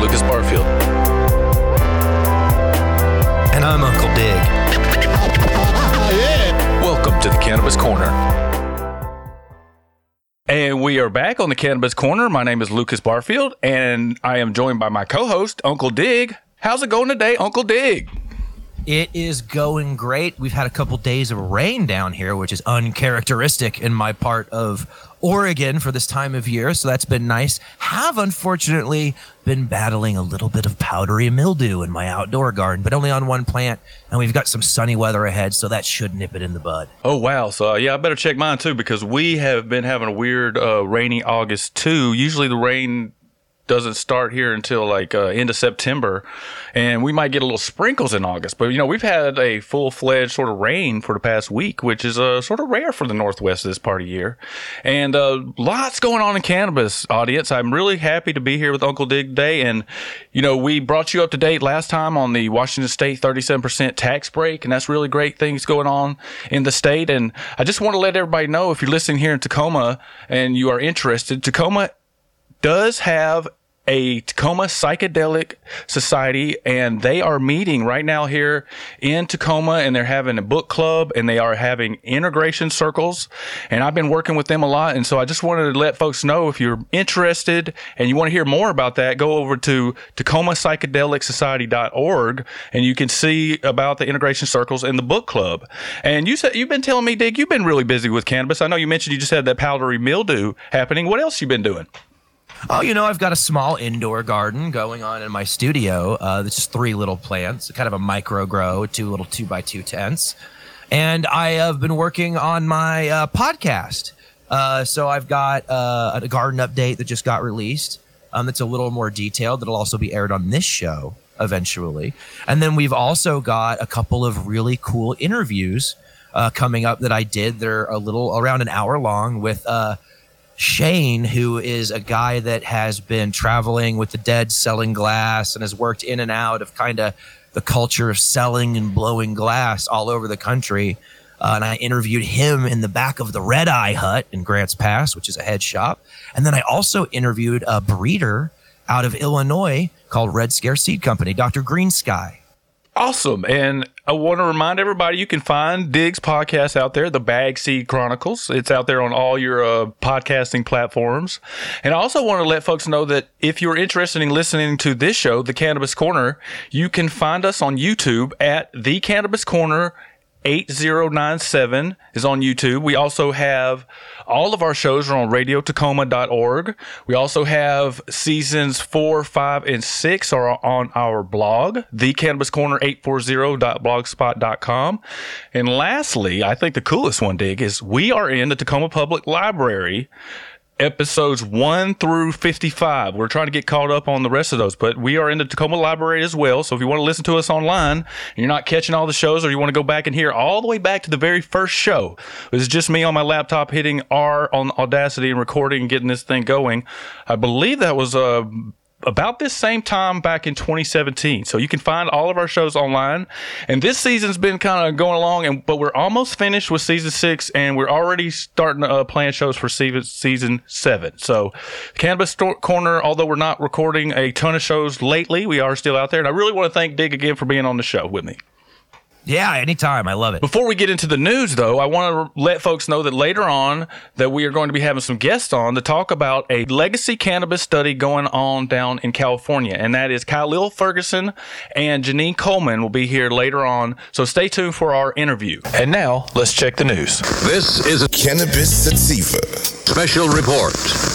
Lucas Barfield. And I'm Uncle Dig. Welcome to the Cannabis Corner. And we are back on the Cannabis Corner. My name is Lucas Barfield, and I am joined by my co-host, Uncle Dig. How's it going today, Uncle Dig? It is going great. We've had a couple days of rain down here, which is uncharacteristic in my part of Oregon for this time of year, so that's been nice. Have unfortunately been battling a little bit of powdery mildew in my outdoor garden, but only on one plant, and we've got some sunny weather ahead, so that should nip it in the bud. Oh, wow. So, yeah, I better check mine, too, because we have been having a weird rainy August, too. Usually the rain doesn't start here until like end of September, and we might get a little sprinkles in August, but we've had a full-fledged sort of rain for the past week, which is sort of rare for the Northwest this part of year. And lots going on in cannabis, audience. I'm really happy to be here with Uncle Dig today, and we brought you up to date last time on the Washington State 37% tax break, and that's really great things going on in the state. And I just want to let everybody know, if you're listening here in Tacoma and you are interested, Tacoma does have a Tacoma Psychedelic Society, and they are meeting right now here in Tacoma, and they're having a book club, and they are having integration circles, and I've been working with them a lot. And so I just wanted to let folks know, if you're interested and you want to hear more about that, go over to TacomaPsychedelicsociety.org, and you can see about the integration circles and the book club. And you said you've been telling me, Dig, you've been really busy with cannabis. I know you mentioned you just had that powdery mildew happening. What else you been doing? Oh, I've got a small indoor garden going on in my studio. That's just 3 little plants, kind of a micro grow, 2 little 2x2 tents. And I have been working on my podcast. So I've got a garden update that just got released. That's a little more detailed. That'll also be aired on this show eventually. And then we've also got a couple of really cool interviews coming up that I did. They're a little around an hour long with Shane, who is a guy that has been traveling with the Dead selling glass and has worked in and out of kind of the culture of selling and blowing glass all over the country. And I interviewed him in the back of the Red Eye Hut in Grants Pass, which is a head shop. And then I also interviewed a breeder out of Illinois called Red Scare Seed Company, Dr. Green Sky. Awesome. And I want to remind everybody, you can find Dig's podcast out there, The Bag Seed Chronicles. It's out there on all your podcasting platforms. And I also want to let folks know that if you're interested in listening to this show, The Cannabis Corner, you can find us on YouTube at The Cannabis Corner 8097 is on YouTube. We also have all of our shows are on radiotacoma.org. We also have seasons 4, 5, and 6 are on our blog, thecannabiscorner840.blogspot.com. And lastly, I think the coolest one, Dig, is we are in the Tacoma Public Library, episodes 1 through 55. We're trying to get caught up on the rest of those, but we are in the Tacoma Library as well. So if you want to listen to us online and you're not catching all the shows, or you want to go back and hear all the way back to the very first show, it was just me on my laptop hitting R on Audacity and recording and getting this thing going. I believe that was about this same time back in 2017. So you can find all of our shows online. And this season's been kind of going along, but we're almost finished with season 6, and we're already starting to plan shows for season 7. So Cannabis Corner, although we're not recording a ton of shows lately, we are still out there. And I really want to thank Dig again for being on the show with me. Yeah, anytime. I love it. Before we get into the news, though, I want to let folks know that later on that we are going to be having some guests on to talk about a legacy cannabis study going on down in California. And that is Khalil Ferguson and Janine Coleman will be here later on. So stay tuned for our interview. And now, let's check the news. This is a Cannabis Sativa special report.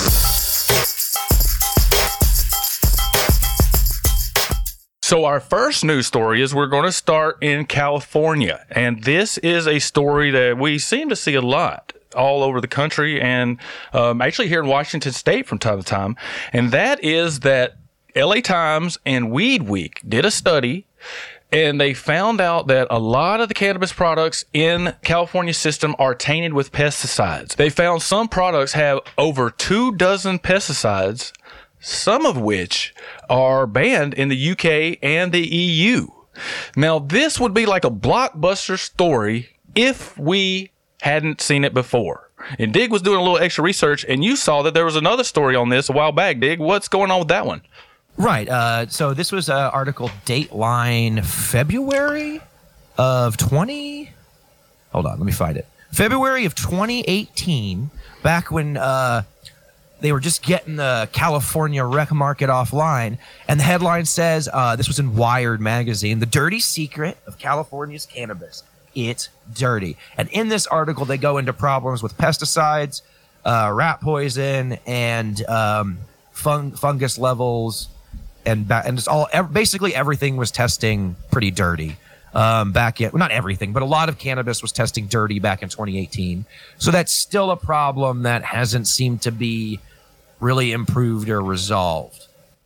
So our first news story is we're going to start in California. And this is a story that we seem to see a lot all over the country and actually here in Washington State from time to time. And that is that LA Times and Weed Week did a study, and they found out that a lot of the cannabis products in California system are tainted with pesticides. They found some products have over 24 pesticides, some of which are banned in the UK and the EU. Now, this would be like a blockbuster story if we hadn't seen it before. And Dig was doing a little extra research, and you saw that there was another story on this a while back. Dig, what's going on with that one? Right. So this was article Dateline February of 20. Hold on, let me find it. February of 2018, back when they were just getting the California rec market offline. And the headline says, this was in Wired magazine, "The Dirty Secret of California's Cannabis. It's dirty." And in this article, they go into problems with pesticides, rat poison, and fungus levels. And it's all basically everything was testing pretty dirty back in, well, not everything, but a lot of cannabis was testing dirty back in 2018. So that's still a problem that hasn't seemed to be really improved or resolved.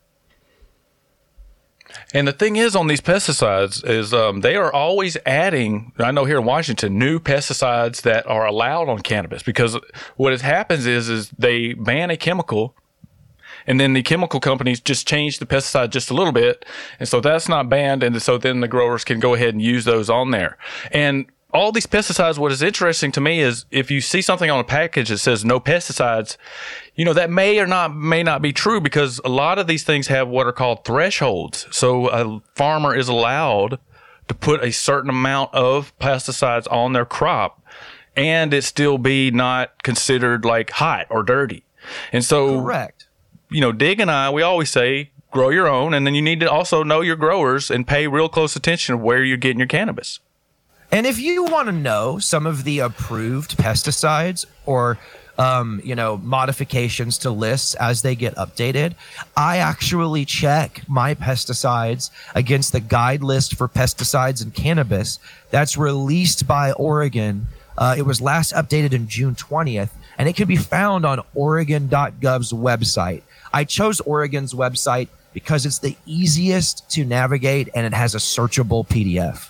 And the thing is on these pesticides is they are always adding, I know here in Washington, new pesticides that are allowed on cannabis, because what happens is they ban a chemical, and then the chemical companies just change the pesticide just a little bit. And so that's not banned. And so then the growers can go ahead and use those on there. And all these pesticides, what is interesting to me is if you see something on a package that says no pesticides, that may not be true, because a lot of these things have what are called thresholds. So a farmer is allowed to put a certain amount of pesticides on their crop and it still be not considered like hot or dirty. And so, correct. Dig and I, we always say, grow your own. And then you need to also know your growers and pay real close attention to where you're getting your cannabis. And if you want to know some of the approved pesticides or, modifications to lists as they get updated, I actually check my pesticides against the guide list for pesticides and cannabis that's released by Oregon. It was last updated in June 20th, and it can be found on Oregon.gov's website. I chose Oregon's website because it's the easiest to navigate and it has a searchable PDF.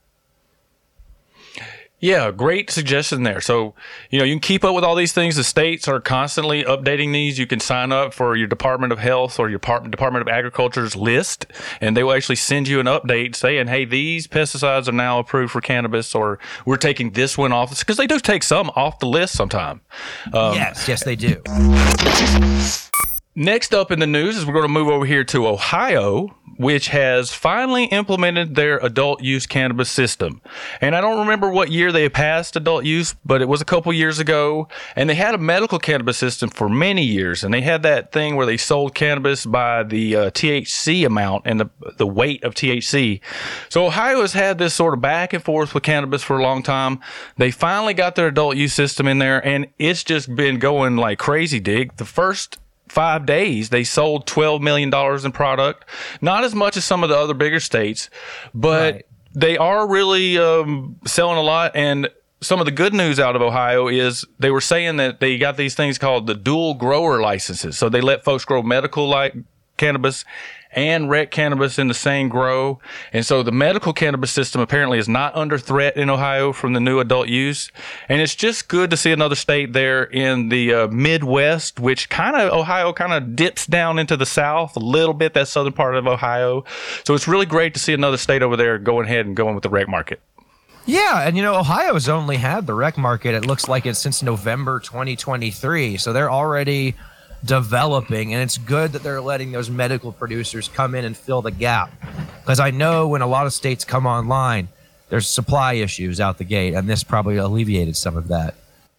Yeah, great suggestion there. So, you can keep up with all these things. The states are constantly updating these. You can sign up for your Department of Health or your Department of Agriculture's list, and they will actually send you an update saying, hey, these pesticides are now approved for cannabis, or we're taking this one off, because they do take some off the list sometime. Yes, they do. Next up in the news is we're going to move over here to Ohio, which has finally implemented their adult use cannabis system. And I don't remember what year they passed adult use, but it was a couple years ago. And they had a medical cannabis system for many years. And they had that thing where they sold cannabis by the THC amount and the weight of THC. So Ohio has had this sort of back and forth with cannabis for a long time. They finally got their adult use system in there, and it's just been going like crazy, Dig. The first 5 days, they sold $12 million in product. Not as much as some of the other bigger states, but right. They are really selling a lot. And some of the good news out of Ohio is they were saying that they got these things called the dual grower licenses. So they let folks grow medical like cannabis and rec cannabis in the same grow. And so the medical cannabis system apparently is not under threat in Ohio from the new adult use. And it's just good to see another state there in the Midwest, which Ohio kind of dips down into the South a little bit, that southern part of Ohio. So it's really great to see another state over there going ahead and going with the rec market. Yeah, and Ohio's only had the rec market, it looks like it's since November 2023. So they're already developing, and it's good that they're letting those medical producers come in and fill the gap, because I know when a lot of states come online, there's supply issues out the gate, and this probably alleviated some of that.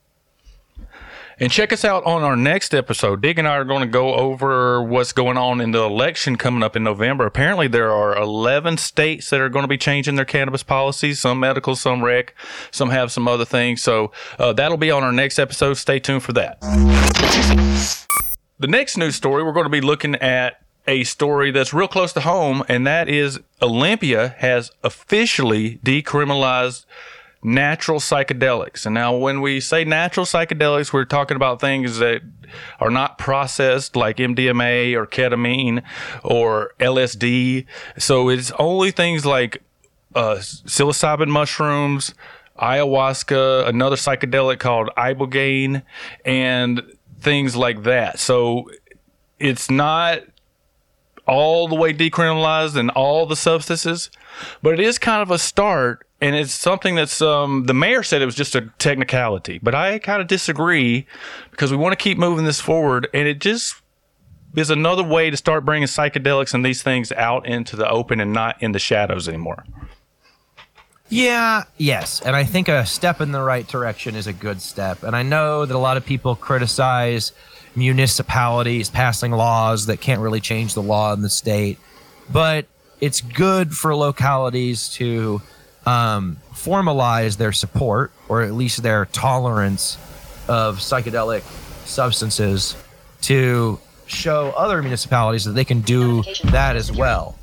And check us out on our next episode. Dig and I are going to go over what's going on in the election coming up in November. Apparently there are 11 states that are going to be changing their cannabis policies, some medical, some rec, some have some other things. So that'll be on our next episode. Stay tuned for that. The next news story, we're going to be looking at a story that's real close to home, and that is Olympia has officially decriminalized natural psychedelics. And now when we say natural psychedelics, we're talking about things that are not processed like MDMA or ketamine or LSD. So it's only things like psilocybin mushrooms, ayahuasca, another psychedelic called ibogaine, and things like that. So it's not all the way decriminalized in all the substances, but it is kind of a start, and it's something that's the mayor said it was just a technicality, but I kind of disagree, because we want to keep moving this forward, and it just is another way to start bringing psychedelics and these things out into the open and not in the shadows anymore. Yeah, yes. And I think a step in the right direction is a good step. And I know that a lot of people criticize municipalities passing laws that can't really change the law in the state. But it's good for localities to formalize their support, or at least their tolerance of psychedelic substances, to show other municipalities that they can do that as well.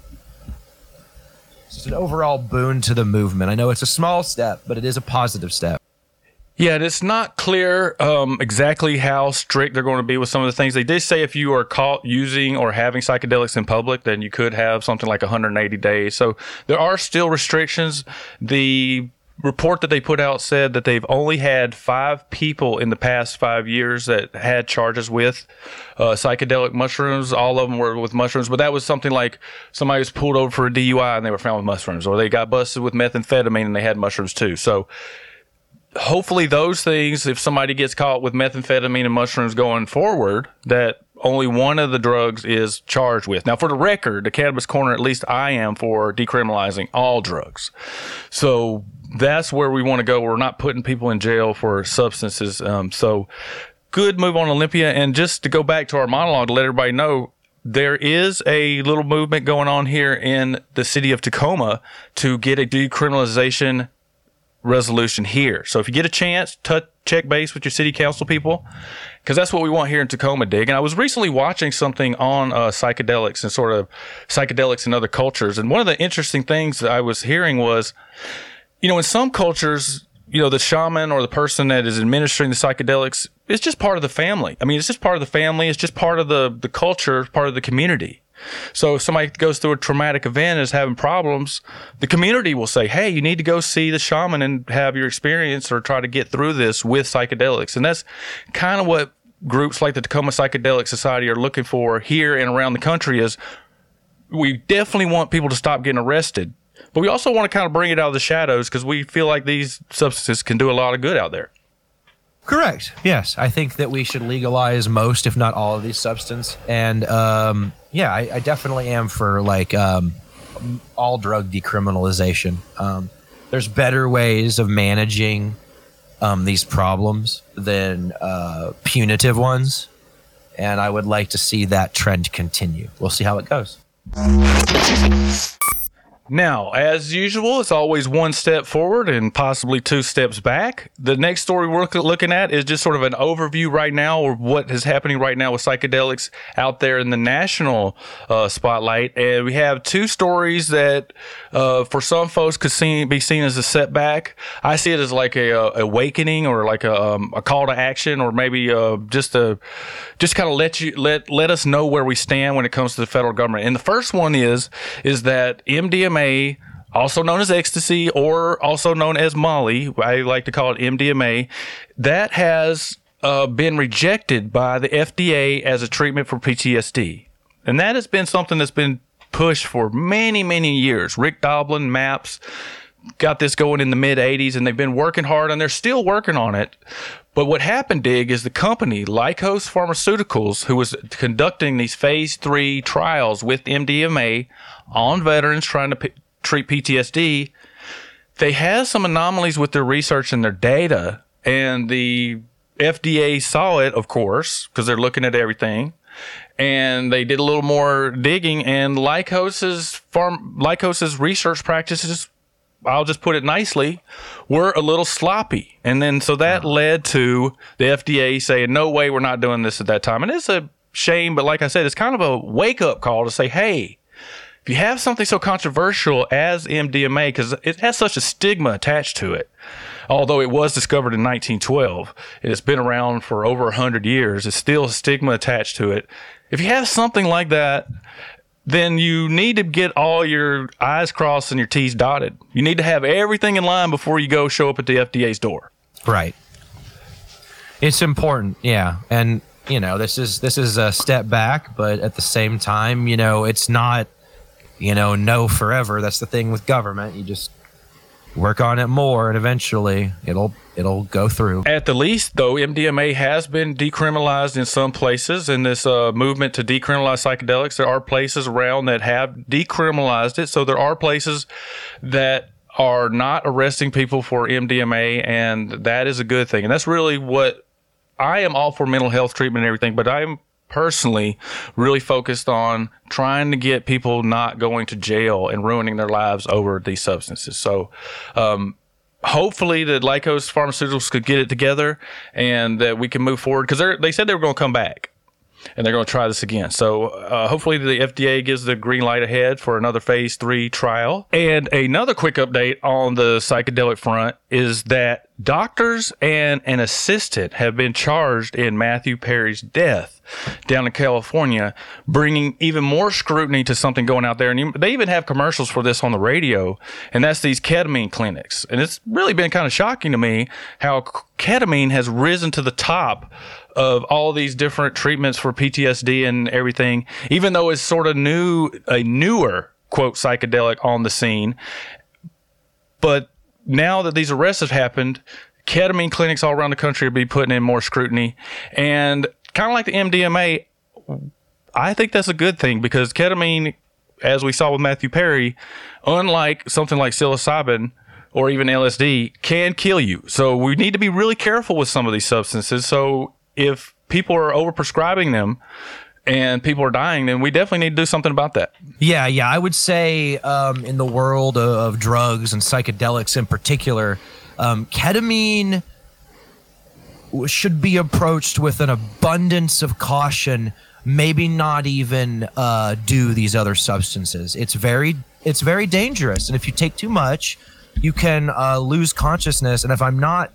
It's an overall boon to the movement. I know it's a small step, but it is a positive step. Yeah, and it's not clear exactly how strict they're going to be with some of the things. They did say if you are caught using or having psychedelics in public, then you could have something like 180 days. So there are still restrictions. The report that they put out said that they've only had 5 people in the past 5 years that had charges with psychedelic mushrooms. All of them were with mushrooms, but that was something like somebody was pulled over for a DUI and they were found with mushrooms, or they got busted with methamphetamine and they had mushrooms too. So hopefully those things, if somebody gets caught with methamphetamine and mushrooms going forward, that only one of the drugs is charged with. Now, for the record, the Cannabis Corner, at least I am for decriminalizing all drugs. So that's where we want to go. We're not putting people in jail for substances. So good move on Olympia. And just to go back to our monologue to let everybody know, there is a little movement going on here in the city of Tacoma to get a decriminalization resolution here. So if you get a chance, check base with your city council people, because that's what we want here in Tacoma, Dig. And I was recently watching something on psychedelics and sort of psychedelics in other cultures. And one of the interesting things that I was hearing was, in some cultures, the shaman or the person that is administering the psychedelics is just part of the family. I mean, it's just part of the family. It's just part of the culture, part of the community. So if somebody goes through a traumatic event and is having problems, the community will say, hey, you need to go see the shaman and have your experience or try to get through this with psychedelics. And that's kind of what groups like the Tacoma Psychedelic Society are looking for here and around the country. Is we definitely want people to stop getting arrested, but we also want to kind of bring it out of the shadows because we feel like these substances can do a lot of good out there. Correct. Yes. I think that we should legalize most, if not all, of these substances. And I definitely am for all drug decriminalization. There's better ways of managing these problems than punitive ones. And I would like to see that trend continue. We'll see how it goes. Now, as usual, it's always one step forward and possibly 2 steps back. The next story we're looking at is just sort of an overview right now of what is happening right now with psychedelics out there in the national spotlight. And we have 2 stories that for some folks could be seen as a setback. I see it as like a awakening, or like a call to action, or maybe just kind of let us know where we stand when it comes to the federal government. And the first one is that MDMA, also known as ecstasy, or also known as Molly, I like to call it MDMA, that has been rejected by the FDA as a treatment for PTSD. And that has been something that's been pushed for many, many years. Rick Doblin, MAPS, got this going in the mid-'80s, and they've been working hard, and they're still working on it. But what happened, Dig, is the company, Lykos Pharmaceuticals, who was conducting these phase 3 trials with MDMA on veterans trying to treat PTSD, they had some anomalies with their research and their data, and the FDA saw it, of course, because they're looking at everything, and they did a little more digging, and Lykos's research practices, I'll just put it nicely, were a little sloppy. And then so that led to the FDA saying, no way, we're not doing this at that time. And it's a shame, but like I said, it's kind of a wake-up call to say, hey, if you have something so controversial as MDMA, because it has such a stigma attached to it, although it was discovered in 1912, and it's been around for over 100 years, it's still a stigma attached to it. If you have something like that, then you need to get all your I's crossed and your T's dotted. You need to have everything in line before you go show up at the FDA's door. Right. It's important, yeah. And, this is a step back, but at the same time, it's not, no forever. That's the thing with government. work on it more, and eventually it'll go through. At the least, though, MDMA has been decriminalized in some places. In this movement to decriminalize psychedelics, there are places around that have decriminalized it. So there are places that are not arresting people for MDMA, and that is a good thing. And that's really what I am all for, mental health treatment and everything, but I am personally really focused on trying to get people not going to jail and ruining their lives over these substances. So hopefully that Lykos Pharmaceuticals could get it together and that we can move forward, because they said they were going to come back and they're going to try this again. So hopefully the FDA gives the green light ahead for another phase 3 trial. And another quick update on the psychedelic front is that doctors and an assistant have been charged in Matthew Perry's death down in California, bringing even more scrutiny to something going out there. And they even have commercials for this on the radio, and that's these ketamine clinics. And it's really been kind of shocking to me how ketamine has risen to the top of all these different treatments for PTSD and everything, even though it's sort of a newer, quote, psychedelic on the scene. But now that these arrests have happened, ketamine clinics all around the country will be putting in more scrutiny. And kind of like the MDMA, I think that's a good thing, because ketamine, as we saw with Matthew Perry, unlike something like psilocybin or even LSD, can kill you. So we need to be really careful with some of these substances. So if people are overprescribing them and people are dying, then we definitely need to do something about that. Yeah. I would say in the world of drugs and psychedelics in particular, ketamine should be approached with an abundance of caution, maybe not even do these other substances. It's very dangerous. And if you take too much, you can lose consciousness. And if I'm not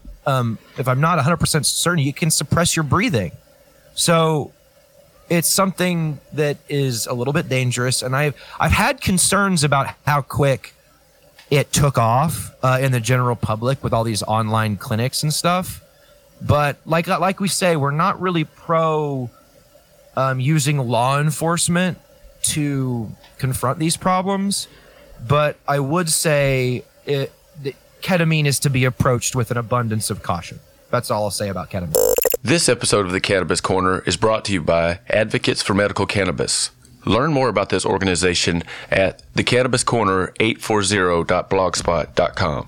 100% certain, you can suppress your breathing. So it's something that is a little bit dangerous. And I've had concerns about how quick it took off in the general public with all these online clinics and stuff. But like we say, we're not really pro using law enforcement to confront these problems. But I would say that ketamine is to be approached with an abundance of caution. That's all I'll say about ketamine. This episode of the Cannabis Corner is brought to you by Advocates for Medical Cannabis. Learn more about this organization at thecannabiscorner840.blogspot.com.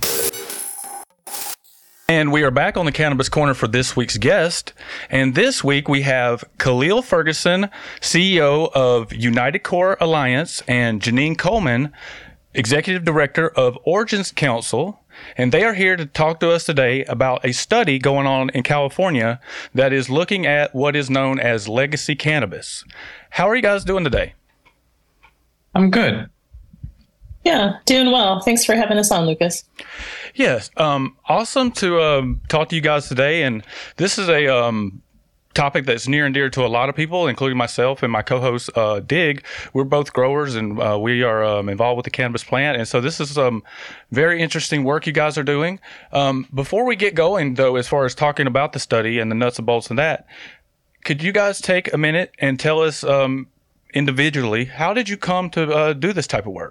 And we are back on the Cannabis Corner for this week's guest. And this week we have Khalil Ferguson, CEO of United Core Alliance, and Janine Coleman, Executive Director of Origins Council. And they are here to talk to us today about a study going on in California that is looking at what is known as legacy cannabis. How are you guys doing today? I'm good. Yeah, doing well. Thanks for having us on, Lucas. Yes. Awesome to talk to you guys today. And this is a topic that's near and dear to a lot of people, including myself and my co-host, Dig. We're both growers, and we are involved with the cannabis plant. And so this is very interesting work you guys are doing. Before we get going, though, as far as talking about the study and the nuts and bolts and that, could you guys take a minute and tell us individually, how did you come to do this type of work?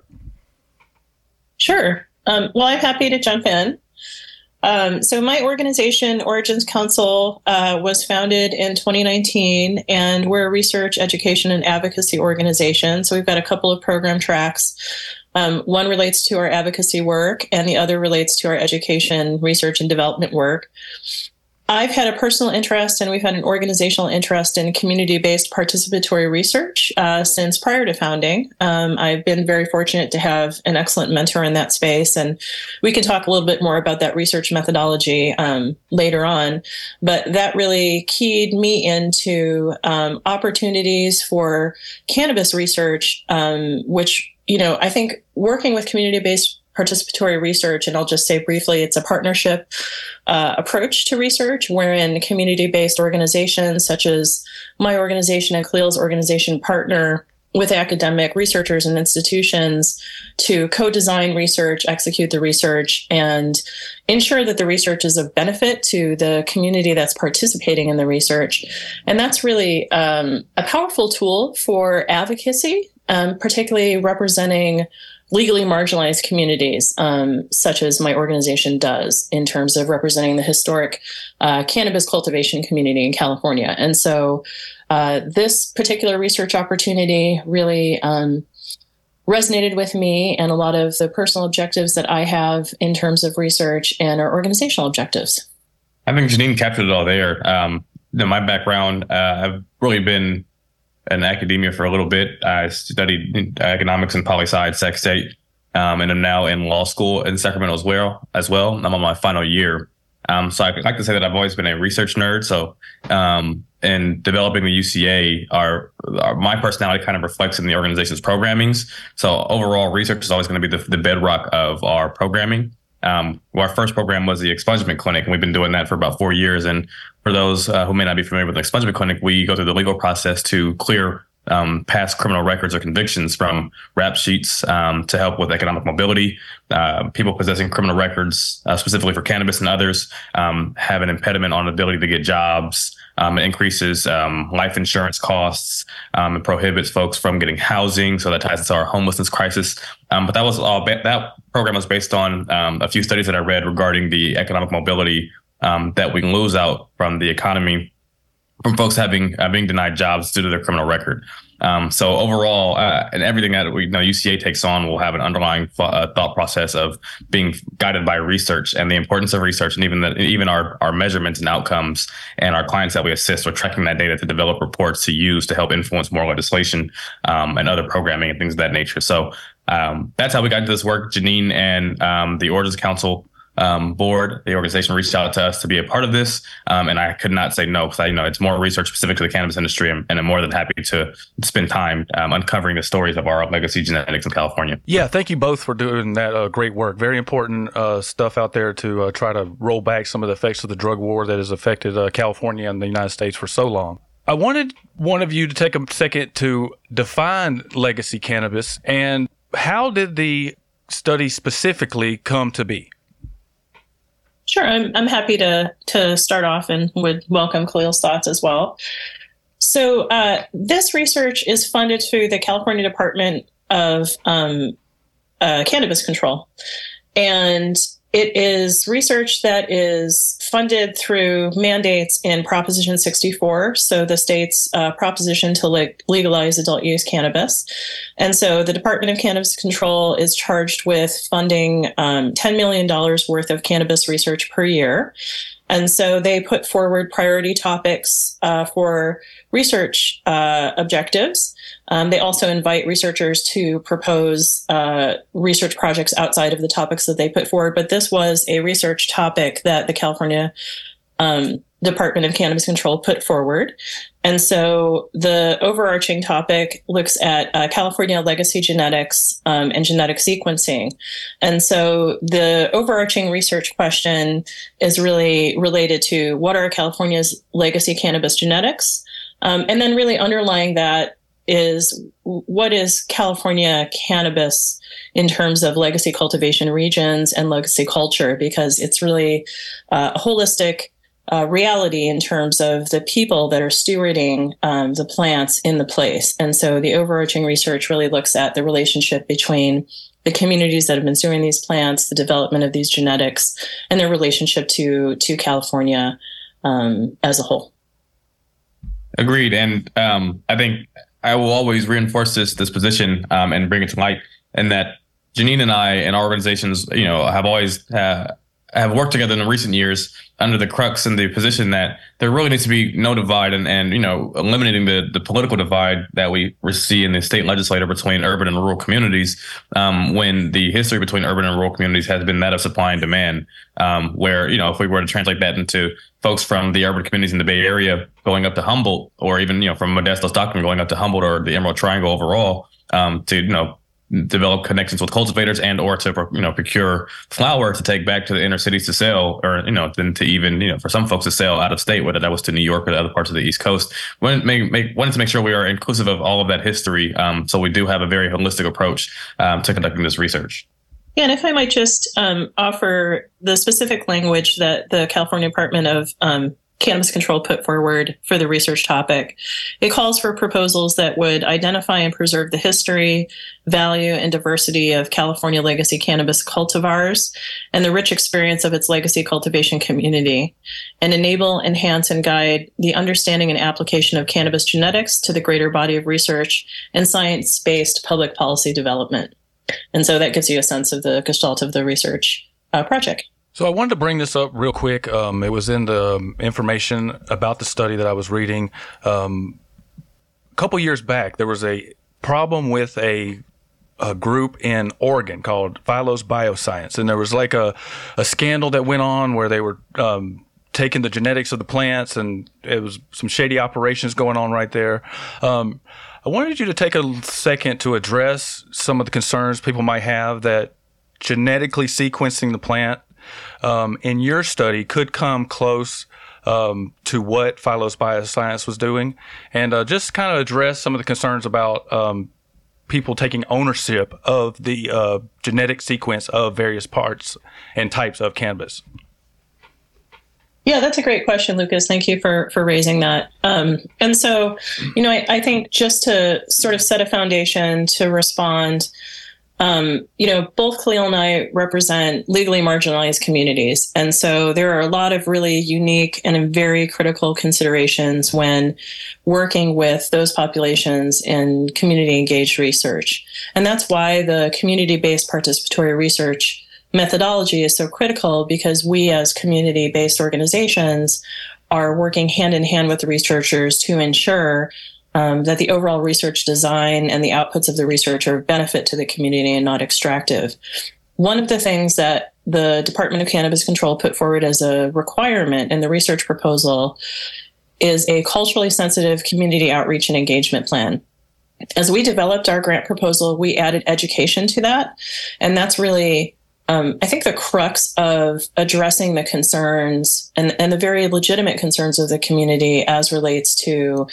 Sure. Well, I'm happy to jump in. So my organization, Origins Council, was founded in 2019, and we're a research, education, and advocacy organization. So we've got a couple of program tracks. One relates to our advocacy work, and the other relates to our education, research, and development work. I've had a personal interest, and we've had an organizational interest in community-based participatory research since prior to founding. I've been very fortunate to have an excellent mentor in that space, and we can talk a little bit more about that research methodology later on. But that really keyed me into opportunities for cannabis research, which, I think working with community-based participatory research, and I'll just say briefly, it's a partnership approach to research wherein community-based organizations such as my organization and Khalil's organization partner with academic researchers and institutions to co-design research, execute the research, and ensure that the research is of benefit to the community that's participating in the research. And that's really a powerful tool for advocacy particularly representing legally marginalized communities, such as my organization does, in terms of representing the historic cannabis cultivation community in California. And so this particular research opportunity really resonated with me and a lot of the personal objectives that I have in terms of research and our organizational objectives. I think Janine captured it all there. My background, I've really been in academia for a little bit. I studied economics and poli-sci at Sac State, and I'm now in law school in Sacramento as well. I'm on my final year. So I like to say that I've always been a research nerd. So in developing the UCA, my personality kind of reflects in the organization's programmings. So overall, research is always going to be the bedrock of our programming. Our first program was the expungement clinic, and we've been doing that for about 4 years. And for those who may not be familiar with the expungement clinic, we go through the legal process to clear past criminal records or convictions from rap sheets to help with economic mobility. People possessing criminal records, specifically for cannabis and others, have an impediment on the ability to get jobs. It increases life insurance costs and prohibits folks from getting housing. So that ties into our homelessness crisis. But that was all. That program was based on a few studies that I read regarding the economic mobility that we can lose out from the economy from folks being denied jobs due to their criminal record. So overall, and everything that UCA takes on will have an underlying thought process of being guided by research and the importance of research, and even our measurements and outcomes, and our clients that we assist are tracking that data to develop reports to use to help influence more legislation and other programming and things of that nature. So that's how we got into this work. Janine and the Origins Council board, the organization, reached out to us to be a part of this, and I could not say no, because it's more research specific to the cannabis industry, and I'm more than happy to spend time uncovering the stories of our legacy genetics in California. Yeah, thank you both for doing that great work. Very important stuff out there to try to roll back some of the effects of the drug war that has affected California and the United States for so long. I wanted one of you to take a second to define legacy cannabis, and how did the study specifically come to be? Sure, I'm happy to start off and would welcome Khalil's thoughts as well. So this research is funded through the California Department of Cannabis Control. And it is research that is funded through mandates in Proposition 64, so the state's proposition to legalize adult use cannabis. And so the Department of Cannabis Control is charged with funding $10 million worth of cannabis research per year. And so they put forward priority topics for research objectives. They also invite researchers to propose research projects outside of the topics that they put forward. But this was a research topic that the California Department of Cannabis Control put forward. And so the overarching topic looks at California legacy genetics and genetic sequencing. And so the overarching research question is really related to what are California's legacy cannabis genetics? And then really underlying that is what is California cannabis in terms of legacy cultivation regions and legacy culture, because it's really a holistic reality in terms of the people that are stewarding the plants in the place. And so the overarching research really looks at the relationship between the communities that have been stewarding these plants, the development of these genetics, and their relationship to California as a whole. Agreed. And I think I will always reinforce this position and bring it to light, and that Janine and I and our organizations, have always have worked together in the recent years under the crux and the position that there really needs to be no divide and eliminating the political divide that we see in the state legislature between urban and rural communities, when the history between urban and rural communities has been that of supply and demand, where, if we were to translate that into folks from the urban communities in the Bay Area going up to Humboldt, or even, from Modesto, Stockton going up to Humboldt or the Emerald Triangle overall, to, develop connections with cultivators and or to procure flower to take back to the inner cities to sell, or then to even for some folks to sell out of state, whether that was to New York or the other parts of the East Coast. Wanted to make sure we are inclusive of all of that history, so we do have a very holistic approach to conducting this research. Yeah, and if I might just offer the specific language that the California Department of Cannabis Control put forward for the research topic. It calls for proposals that would identify and preserve the history, value, and diversity of California legacy cannabis cultivars and the rich experience of its legacy cultivation community, and enable, enhance, and guide the understanding and application of cannabis genetics to the greater body of research and science-based public policy development. And so that gives you a sense of the gestalt of the research project. So I wanted to bring this up real quick. It was in the information about the study that I was reading. A couple years back, there was a problem with a group in Oregon called Phylos Bioscience. And there was like a scandal that went on where they were taking the genetics of the plants, and it was some shady operations going on right there. I wanted you to take a second to address some of the concerns people might have that genetically sequencing the plant in your study could come close to what Phylos Bioscience was doing, and just kind of address some of the concerns about people taking ownership of the genetic sequence of various parts and types of cannabis. Yeah, that's a great question, Lucas. Thank you for raising that. And so, I think just to sort of set a foundation to respond, both Khalil and I represent legally marginalized communities. And so there are a lot of really unique and very critical considerations when working with those populations in community engaged research. And that's why the community-based participatory research methodology is so critical, because we as community-based organizations are working hand in hand with the researchers to ensure that the overall research design and the outputs of the research are of benefit to the community and not extractive. One of the things that the Department of Cannabis Control put forward as a requirement in the research proposal is a culturally sensitive community outreach and engagement plan. As we developed our grant proposal, we added education to that. And that's really I think the crux of addressing the concerns and the very legitimate concerns of the community as relates to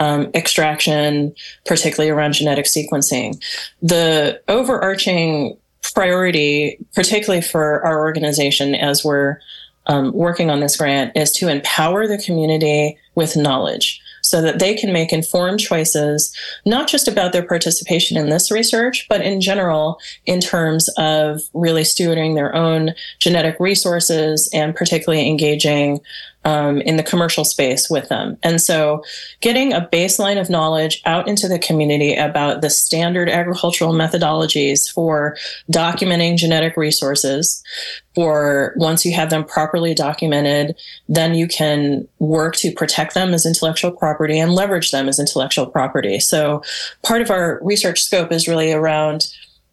extraction, particularly around genetic sequencing. The overarching priority, particularly for our organization as we're working on this grant, is to empower the community with knowledge, so that they can make informed choices, not just about their participation in this research, but in general, in terms of really stewarding their own genetic resources and particularly engaging in the commercial space with them. And so getting a baseline of knowledge out into the community about the standard agricultural methodologies for documenting genetic resources, for once you have them properly documented, then you can work to protect them as intellectual property and leverage them as intellectual property. So part of our research scope is really around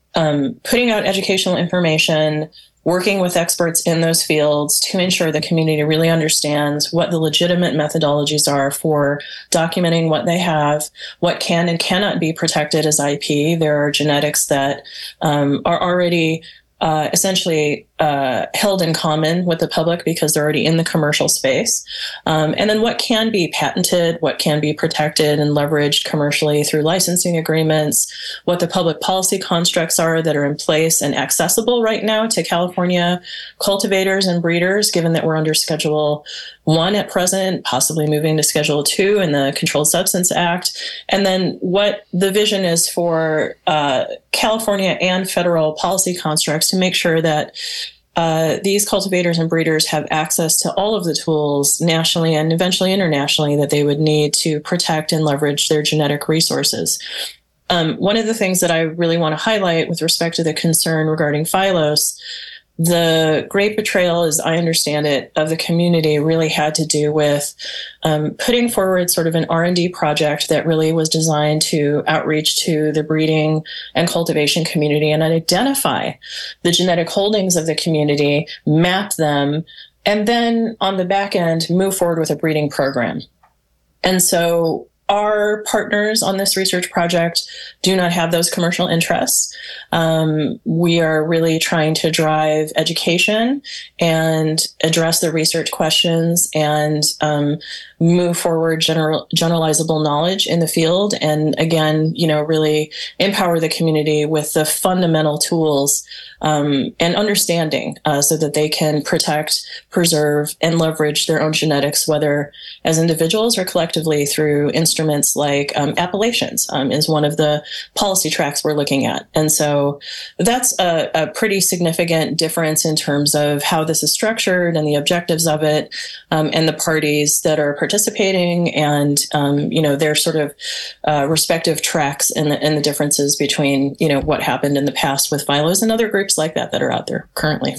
putting out educational information, working with experts in those fields to ensure the community really understands what the legitimate methodologies are for documenting what they have, what can and cannot be protected as IP. There are genetics that are already essentially held in common with the public because they're already in the commercial space. And then what can be patented, what can be protected and leveraged commercially through licensing agreements, what the public policy constructs are that are in place and accessible right now to California cultivators and breeders, given that we're under Schedule 1 at present, possibly moving to Schedule 2 in the Controlled Substance Act, and then what the vision is for California and federal policy constructs to make sure that these cultivators and breeders have access to all of the tools nationally and eventually internationally that they would need to protect and leverage their genetic resources. One of the things that I really want to highlight with respect to the concern regarding Phylos, the great betrayal, as I understand it, of the community really had to do with putting forward sort of an R&D project that really was designed to outreach to the breeding and cultivation community and identify the genetic holdings of the community, map them, and then on the back end, move forward with a breeding program. And so our partners on this research project do not have those commercial interests. We are really trying to drive education and address the research questions and move forward generalizable knowledge in the field. And again, really empower the community with the fundamental tools and understanding so that they can protect, preserve, and leverage their own genetics, whether as individuals or collectively through instruments like appellations is one of the policy tracks we're looking at. And so that's a pretty significant difference in terms of how this is structured and the objectives of it, and the parties that are participating and, their sort of respective tracks and the differences between, what happened in the past with phylos and other groups like that are out there currently.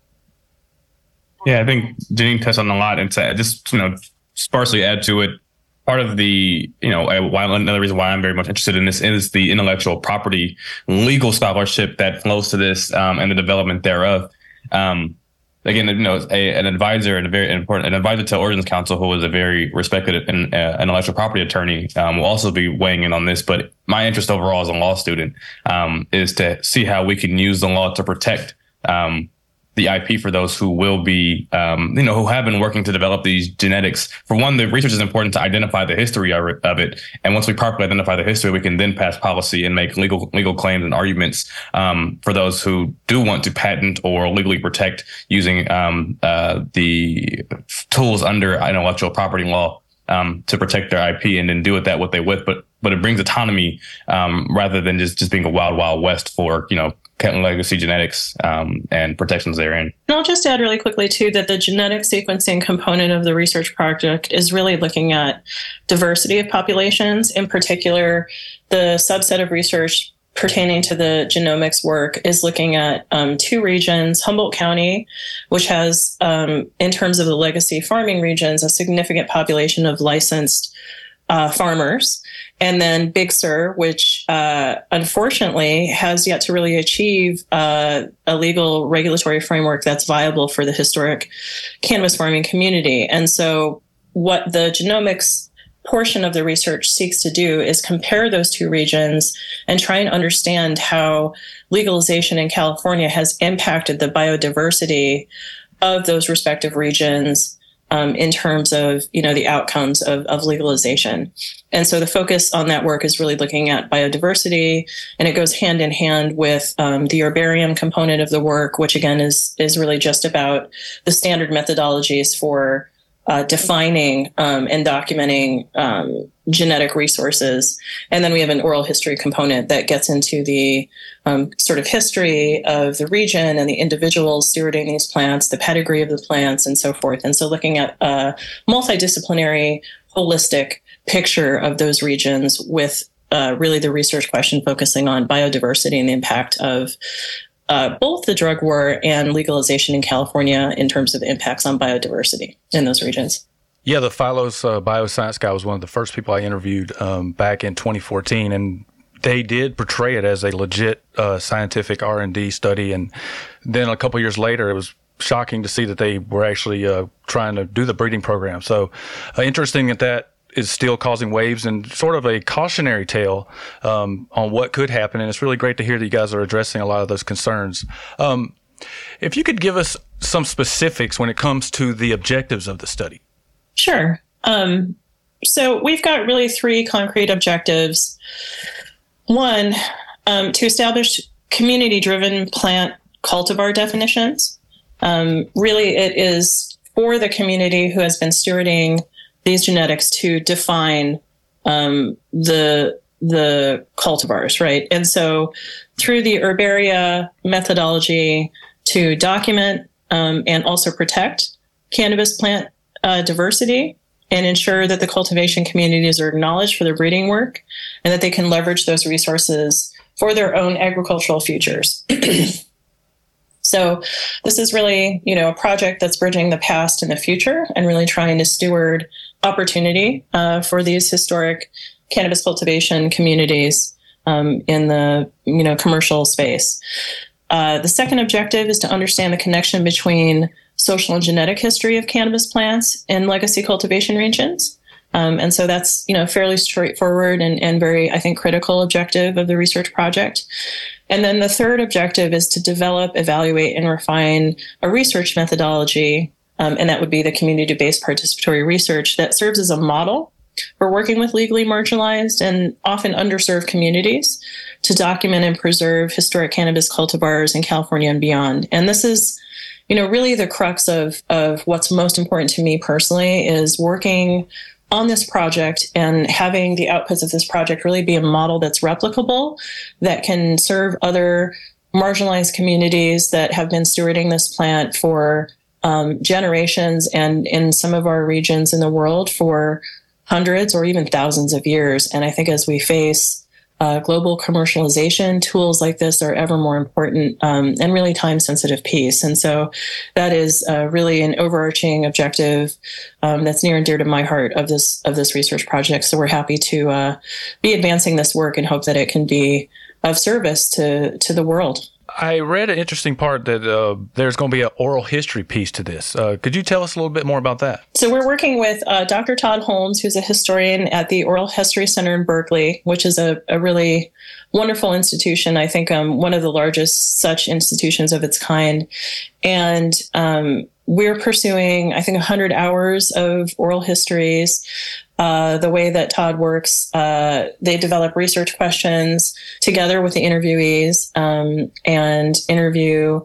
Yeah, I think Janine touched on a lot, and to just sparsely add to it. Part of the another reason why I'm very much interested in this is the intellectual property legal scholarship that flows to this and the development thereof. Again, an advisor and an advisor to Origins Council, who is a very respected intellectual property attorney, will also be weighing in on this. But my interest overall as a law student is to see how we can use the law to protect the IP for those who will be, who have been working to develop these genetics. For one, the research is important to identify the history of it. And once we properly identify the history, we can then pass policy and make legal claims and arguments for those who do want to patent or legally protect using the tools under intellectual property law to protect their IP and then do with that what they with. But it brings autonomy rather than just being a wild, wild west for, legacy genetics and protections therein. And I'll just add really quickly, too, that the genetic sequencing component of the research project is really looking at diversity of populations. In particular, the subset of research pertaining to the genomics work is looking at two regions, Humboldt County, which has, in terms of the legacy farming regions, a significant population of licensed farmers. And then Big Sur, which unfortunately has yet to really achieve a legal regulatory framework that's viable for the historic cannabis farming community. And so what the genomics portion of the research seeks to do is compare those two regions and try and understand how legalization in California has impacted the biodiversity of those respective regions in terms of, the outcomes of legalization. And so the focus on that work is really looking at biodiversity, and it goes hand in hand with the herbarium component of the work, which again is really just about the standard methodologies for defining and documenting genetic resources. And then we have an oral history component that gets into the sort of history of the region and the individuals stewarding these plants, the pedigree of the plants, and so forth. And so looking at a multidisciplinary, holistic picture of those regions with really the research question focusing on biodiversity and the impact of both the drug war and legalization in California in terms of impacts on biodiversity in those regions. Yeah, the Phylos bioscience guy was one of the first people I interviewed back in 2014, and they did portray it as a legit scientific R&D study. And then a couple years later, it was shocking to see that they were actually trying to do the breeding program. So interesting that is still causing waves and sort of a cautionary tale on what could happen. And it's really great to hear that you guys are addressing a lot of those concerns. If you could give us some specifics when it comes to the objectives of the study. Sure. So we've got really three concrete objectives. One, to establish community-driven plant cultivar definitions. Really, it is for the community who has been stewarding these genetics to define the cultivars, right? And so through the herbaria methodology to document and also protect cannabis plant diversity and ensure that the cultivation communities are acknowledged for their breeding work and that they can leverage those resources for their own agricultural futures. So this is really, a project that's bridging the past and the future and really trying to steward opportunity for these historic cannabis cultivation communities in the, commercial space. The second objective is to understand the connection between social and genetic history of cannabis plants in legacy cultivation regions. And so that's, fairly straightforward and very, I think, critical objective of the research project. And then the third objective is to develop, evaluate, and refine a research methodology. And that would be the community-based participatory research that serves as a model for working with legally marginalized and often underserved communities to document and preserve historic cannabis cultivars in California and beyond. And this is, really the crux of what's most important to me personally is working on this project and having the outputs of this project really be a model that's replicable, that can serve other marginalized communities that have been stewarding this plant for generations, and in some of our regions in the world for hundreds or even thousands of years. And I think as we face global commercialization, tools like this are ever more important and really time-sensitive piece. And so that is really an overarching objective that's near and dear to my heart of this research project. So we're happy to be advancing this work and hope that it can be of service to the world. I read an interesting part that there's going to be an oral history piece to this. Could you tell us a little bit more about that? So we're working with Dr. Todd Holmes, who's a historian at the Oral History Center in Berkeley, which is a really wonderful institution. I think one of the largest such institutions of its kind. And we're pursuing, I think, 100 hours of oral histories. The way that Todd works, they develop research questions together with the interviewees and interview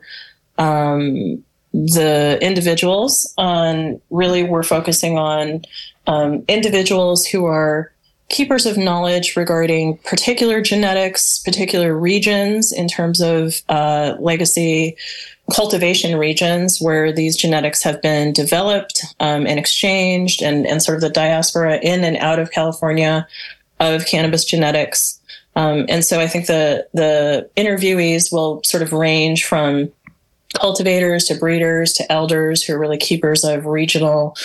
the individuals. Really, we're focusing on individuals who are keepers of knowledge regarding particular genetics, particular regions in terms of legacy cultivation regions where these genetics have been developed and exchanged, and sort of the diaspora in and out of California of cannabis genetics. And so I think the interviewees will sort of range from cultivators to breeders to elders who are really keepers of regional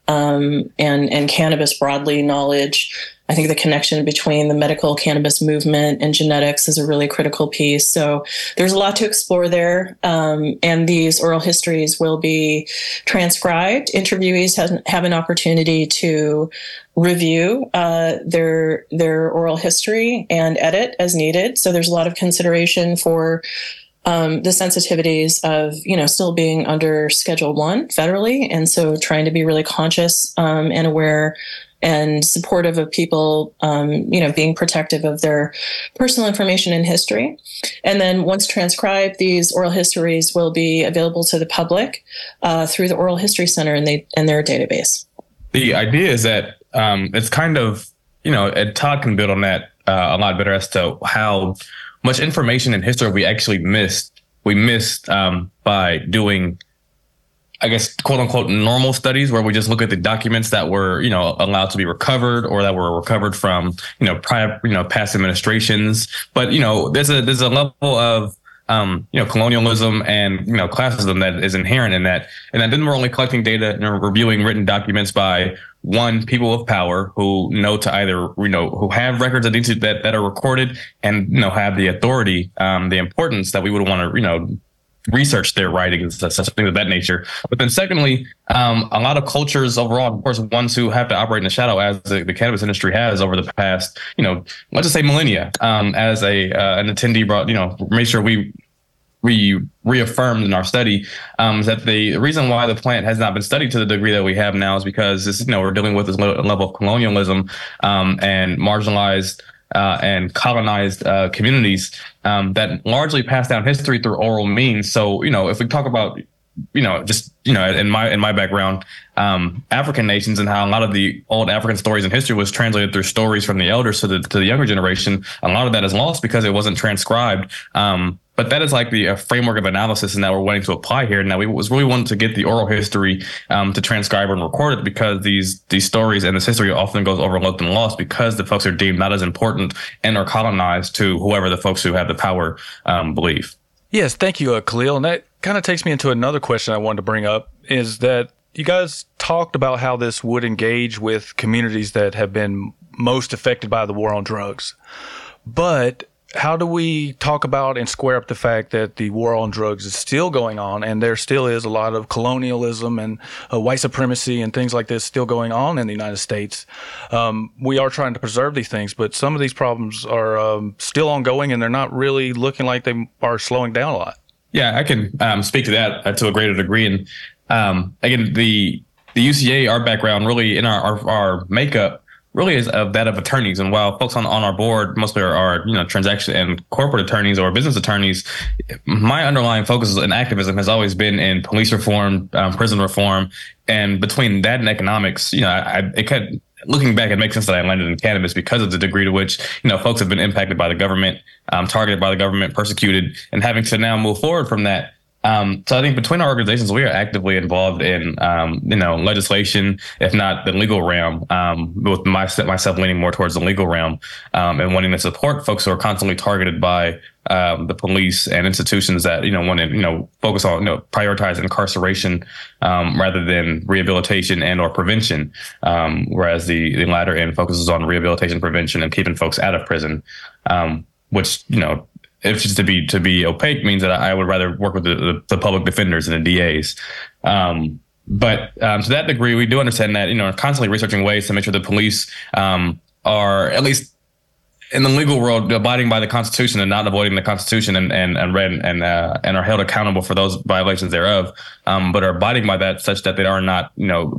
and cannabis broadly knowledge. I think the connection between the medical cannabis movement and genetics is a really critical piece. So there's a lot to explore there. And these oral histories will be transcribed. Interviewees have an opportunity to review their oral history and edit as needed. So there's a lot of consideration for the sensitivities of, still being under Schedule 1 federally. And so trying to be really conscious and aware and supportive of people, being protective of their personal information and history. And then once transcribed, these oral histories will be available to the public through the Oral History Center and their database. The idea is that it's kind of, and Todd can build on that a lot better as to how much information and history we actually missed. We missed by doing, I guess, quote unquote, normal studies where we just look at the documents that were, allowed to be recovered or that were recovered from, prior, past administrations. But, there's a level of, colonialism and, classism that is inherent in that. And then we're only collecting data and reviewing written documents by people of power who know to either, who have records that are recorded and, have the authority, the importance that we would want to, research their writings, something of that nature. But then secondly, a lot of cultures overall, of course, ones who have to operate in the shadow as the cannabis industry has over the past, let's just say millennia, as an attendee brought, made sure we reaffirmed in our study that the reason why the plant has not been studied to the degree that we have now is because this, we're dealing with this level of colonialism and marginalized and colonized communities that largely pass down history through oral means. So, if we talk about, in my background, African nations and how a lot of the old African stories and history was translated through stories from the elders to the younger generation, a lot of that is lost because it wasn't transcribed. But that is like the framework of analysis, and that we're wanting to apply here. Now, we was really wanting to get the oral history to transcribe and record it because these stories and this history often goes overlooked and lost because the folks are deemed not as important and are colonized to whoever the folks who have the power believe. Yes, thank you, Khalil. And that kind of takes me into another question I wanted to bring up, is that you guys talked about how this would engage with communities that have been most affected by the war on drugs. But how do we talk about and square up the fact that the war on drugs is still going on, and there still is a lot of colonialism and white supremacy and things like this still going on in the United States? We are trying to preserve these things, but some of these problems are still ongoing, and they're not really looking like they are slowing down a lot. Yeah, I can speak to that to a greater degree. And again, the UCA, our background really in our makeup really is of that of attorneys. And while folks on our board mostly are transaction and corporate attorneys or business attorneys, my underlying focus in activism has always been in police reform, prison reform, and between that and economics, looking back, it makes sense that I landed in cannabis because of the degree to which, folks have been impacted by the government, targeted by the government, persecuted, and having to now move forward from that. So I think between our organizations, we are actively involved in, legislation, if not the legal realm, with myself leaning more towards the legal realm, and wanting to support folks who are constantly targeted by the police and institutions that, want to, focus on, prioritize incarceration rather than rehabilitation and or prevention, whereas the latter end focuses on rehabilitation, prevention, and keeping folks out of prison, which, if just to be opaque means that I would rather work with the public defenders and the DAs. But to that degree, we do understand that, constantly researching ways to make sure the police are, at least in the legal world, abiding by the Constitution and not avoiding the Constitution and are held accountable for those violations thereof, but are abiding by that such that they are not,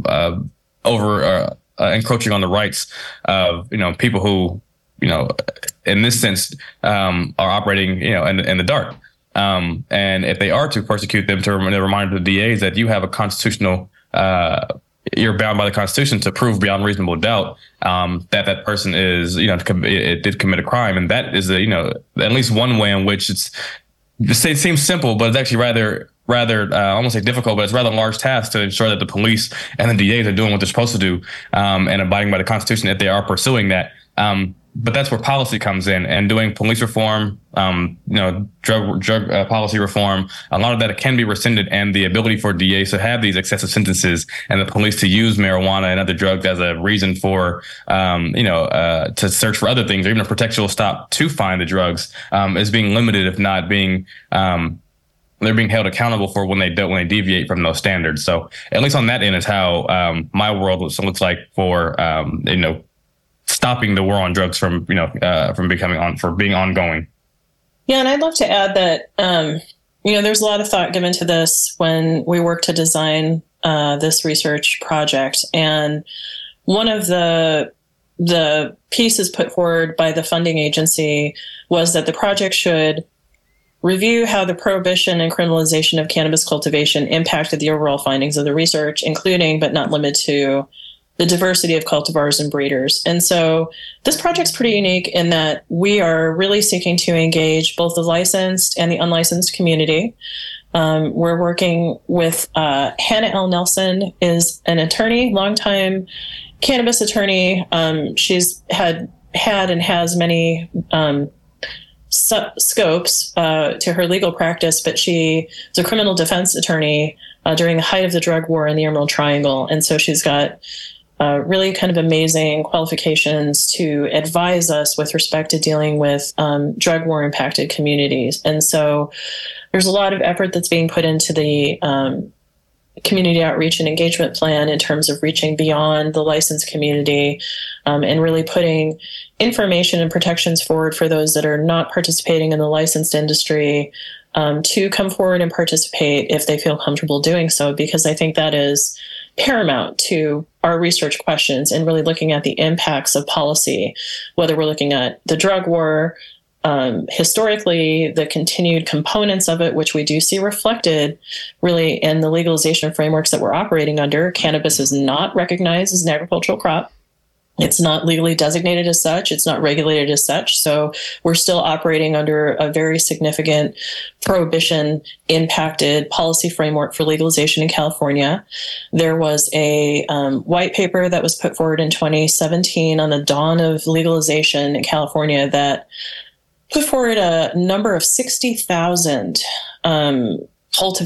encroaching on the rights of, people who, in this sense, are operating, in the dark. And if they are to persecute them, to remind the DAs that you have a constitutional, you're bound by the Constitution to prove beyond reasonable doubt that person is, it did commit a crime. And that is, at least one way in which it seems simple, but it's actually rather, I won't say difficult, but it's rather a large task to ensure that the police and the DAs are doing what they're supposed to do and abiding by the Constitution if they are pursuing that. But that's where policy comes in, and doing police reform, drug policy reform. A lot of that can be rescinded, and the ability for DAs to have these excessive sentences and the police to use marijuana and other drugs as a reason for, to search for other things or even a pretextual stop to find the drugs, is being limited, if not being, they're being held accountable for when they deviate from those standards. So at least on that end is how my world looks like for stopping the war on drugs from being ongoing. Yeah, and I'd love to add that there's a lot of thought given to this when we work to design this research project, and one of the pieces put forward by the funding agency was that the project should review how the prohibition and criminalization of cannabis cultivation impacted the overall findings of the research, including but not limited to the diversity of cultivars and breeders. And so this project's pretty unique in that we are really seeking to engage both the licensed and the unlicensed community. We're working with Hannah L. Nelson, is an attorney, longtime cannabis attorney. She's had and has many scopes to her legal practice, but she is a criminal defense attorney during the height of the drug war in the Emerald Triangle. And so she's got really kind of amazing qualifications to advise us with respect to dealing with drug war impacted communities. And so there's a lot of effort that's being put into the community outreach and engagement plan in terms of reaching beyond the licensed community and really putting information and protections forward for those that are not participating in the licensed industry to come forward and participate if they feel comfortable doing so, because I think that is paramount to our research questions and really looking at the impacts of policy, whether we're looking at the drug war, historically, the continued components of it, which we do see reflected really in the legalization frameworks that we're operating under. Cannabis is not recognized as an agricultural crop. It's not legally designated as such. It's not regulated as such. So we're still operating under a very significant prohibition impacted policy framework for legalization in California. There was a white paper that was put forward in 2017 on the dawn of legalization in California that put forward a number of 60,000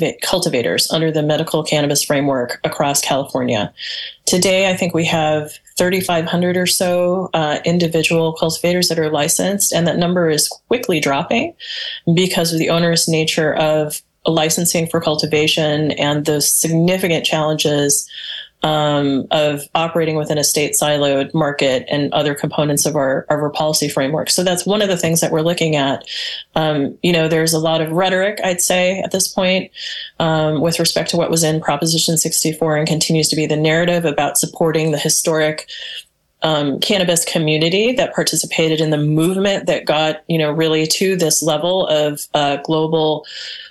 cultivators under the medical cannabis framework across California. Today, I think we have 3,500 or so individual cultivators that are licensed, and that number is quickly dropping because of the onerous nature of licensing for cultivation and the significant challenges of operating within a state siloed market and other components of our policy framework. So that's one of the things that we're looking at. There's a lot of rhetoric, I'd say, at this point, with respect to what was in Proposition 64 and continues to be the narrative about supporting the historic cannabis community that participated in the movement that got, really to this level of global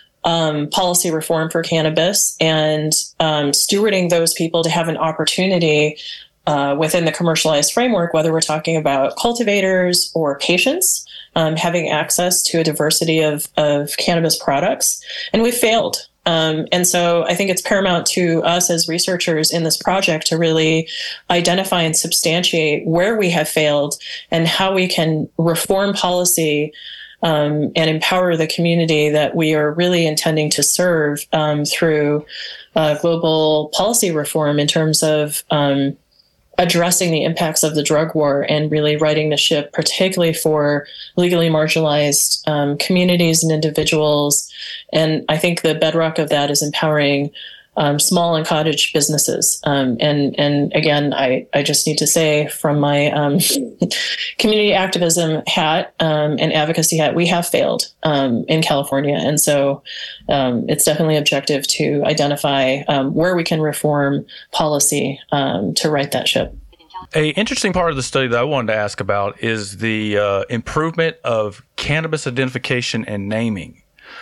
policy reform for cannabis, and stewarding those people to have an opportunity within the commercialized framework, whether we're talking about cultivators or patients, having access to a diversity of cannabis products. And we failed. And so I think it's paramount to us as researchers in this project to really identify and substantiate where we have failed and how we can reform policy and empower the community that we are really intending to serve through global policy reform in terms of addressing the impacts of the drug war and really righting the ship, particularly for legally marginalized communities and individuals. And I think the bedrock of that is empowering small and cottage businesses. And again, I just need to say from my community activism hat and advocacy hat, we have failed in California. And so it's definitely objective to identify where we can reform policy to right that ship. A interesting part of the study that I wanted to ask about is the improvement of cannabis identification and naming.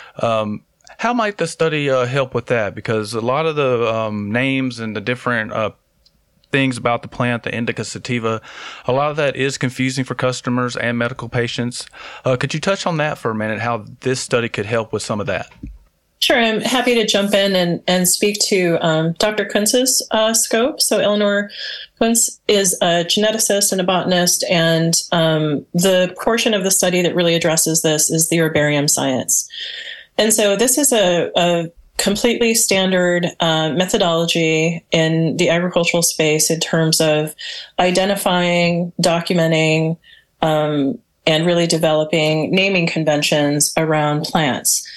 How might the study help with that? Because a lot of the names and the different things about the plant, the indica sativa, a lot of that is confusing for customers and medical patients. Could you touch on that for a minute, how this study could help with some of that? Sure. I'm happy to jump in and speak to Dr. Kuntz's scope. So Eleanor Kuntz is a geneticist and a botanist, and the portion of the study that really addresses this is the herbarium science. And so this is a completely standard methodology in the agricultural space in terms of identifying, documenting, and really developing naming conventions around plants.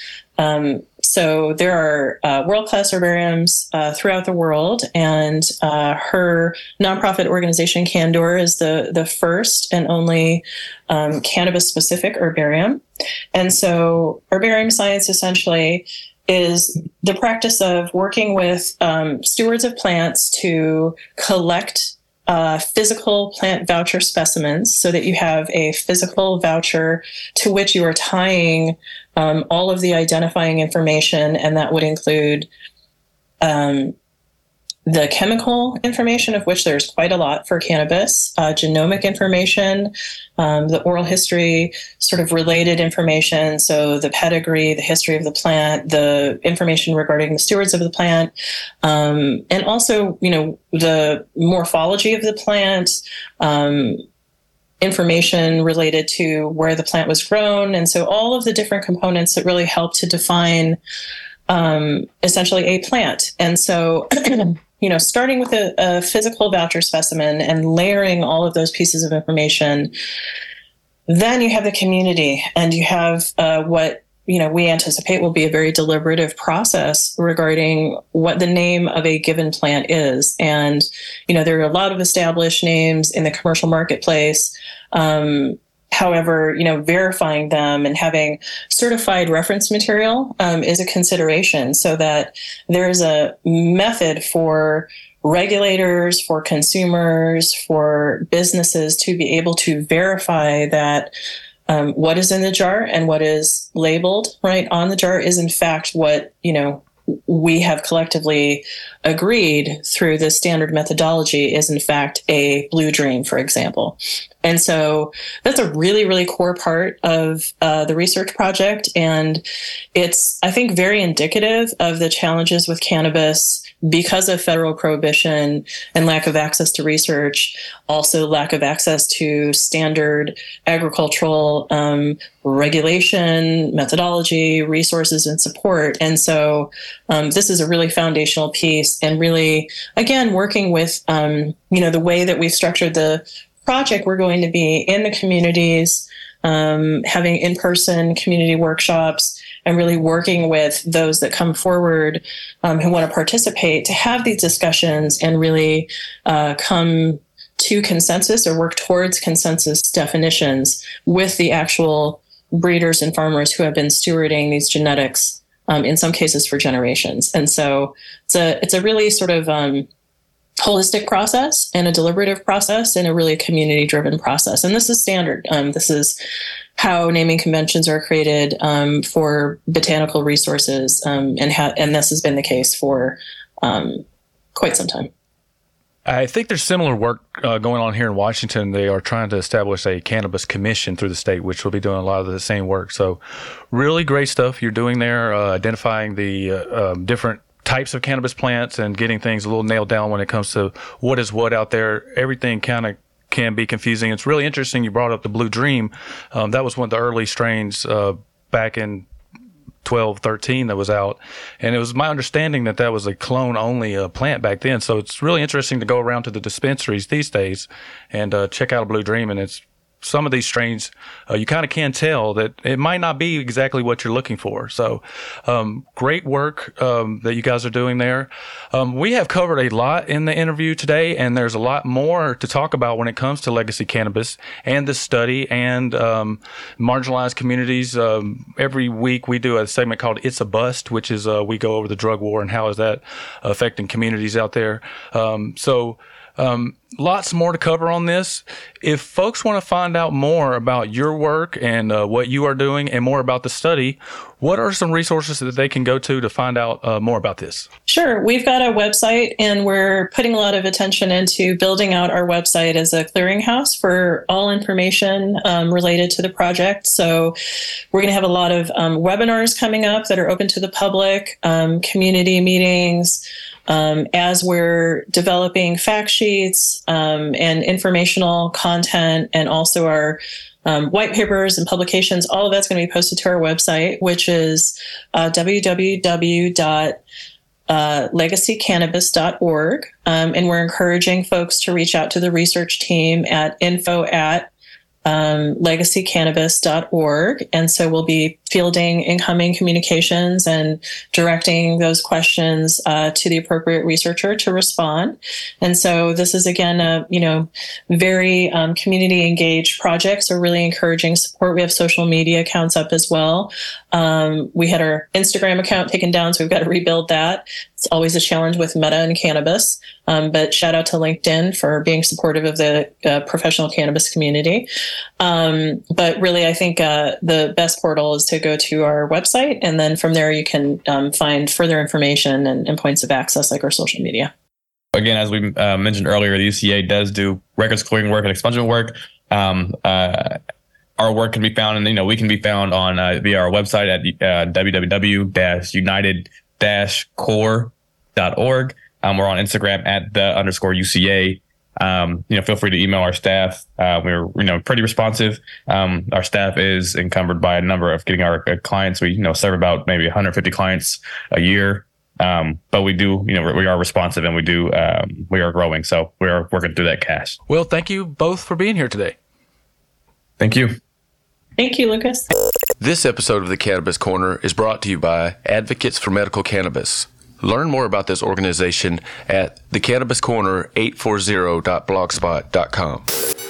So there are world-class herbariums throughout the world, and her nonprofit organization, Candor, is the first and only cannabis-specific herbarium. And so herbarium science essentially is the practice of working with stewards of plants to collect physical plant voucher specimens so that you have a physical voucher to which you are tying all of the identifying information, and that would include the chemical information, of which there's quite a lot for cannabis, genomic information, the oral history, sort of related information, so the pedigree, the history of the plant, the information regarding the stewards of the plant, and also, the morphology of the plant, information related to where the plant was grown. And so all of the different components that really help to define essentially a plant. And so, starting with a physical voucher specimen and layering all of those pieces of information, then you have the community, and you have what we anticipate will be a very deliberative process regarding what the name of a given plant is. And, there are a lot of established names in the commercial marketplace. However, verifying them and having certified reference material is a consideration, so that there is a method for regulators, for consumers, for businesses to be able to verify that what is in the jar and what is labeled right on the jar is in fact what, we have collectively agreed through the standard methodology is in fact a blue dream, for example. And so that's a really, really core part of the research project. And it's, I think, very indicative of the challenges with cannabis because of federal prohibition and lack of access to research, also lack of access to standard agricultural regulation, methodology, resources, and support. And so this is a really foundational piece, and really, again, working with, the way that we've structured the project, we're going to be in the communities, having in-person community workshops, and really working with those that come forward who want to participate to have these discussions and really come to consensus or work towards consensus definitions with the actual breeders and farmers who have been stewarding these genetics in some cases for generations. And so it's a really sort of holistic process and a deliberative process and a really community-driven process. And this is standard. This is how naming conventions are created for botanical resources, and this has been the case for quite some time. I think there's similar work going on here in Washington. They are trying to establish a cannabis commission through the state, which will be doing a lot of the same work. So really great stuff you're doing there, identifying the different types of cannabis plants and getting things a little nailed down when it comes to what is what out there. Everything kind of can be confusing. It's really interesting you brought up the Blue Dream. That was one of the early strains back in 12-13 that was out, and it was my understanding that was a clone only plant back then. So it's really interesting to go around to the dispensaries these days and check out a Blue Dream, and it's some of these strains, you kind of can tell that it might not be exactly what you're looking for. So great work that you guys are doing there. We have covered a lot in the interview today, and there's a lot more to talk about when it comes to legacy cannabis and this study and marginalized communities. Every week we do a segment called It's a Bust, which is we go over the drug war and how is that affecting communities out there. Lots more to cover on this. If folks want to find out more about your work and what you are doing and more about the study, what are some resources that they can go to find out more about this? Sure. We've got a website, and we're putting a lot of attention into building out our website as a clearinghouse for all information related to the project. So we're going to have a lot of webinars coming up that are open to the public, community meetings, as we're developing fact sheets and informational content, and also our white papers and publications. All of that's going to be posted to our website, which is www.legacycannabis.org. And we're encouraging folks to reach out to the research team at info@legacycannabis.org. And so we'll be fielding incoming communications and directing those questions to the appropriate researcher to respond. And so this is, again, a very community engaged project. So really encouraging support. We have social media accounts up as well. We had our Instagram account taken down, so we've got to rebuild that. It's always a challenge with Meta and cannabis. But shout out to LinkedIn for being supportive of the professional cannabis community. But really, I think the best portal is to go to our website, and then from there you can find further information and points of access like our social media. Again, as we mentioned earlier, the UCA does do records clearing work and expungement work. Our work can be found, and we can be found on via our website at www.united-core.org. We're on Instagram at @the_UCA. Feel free to email our staff. We're, pretty responsive. Our staff is encumbered by a number of getting our clients. We, serve about maybe 150 clients a year. But we do, we are responsive, and we are growing. So we are working through that cash. Well, thank you both for being here today. Thank you. Thank you, Lucas. This episode of the Cannabis Corner is brought to you by Advocates for Medical Cannabis. Learn more about this organization at thecannabiscorner840.blogspot.com.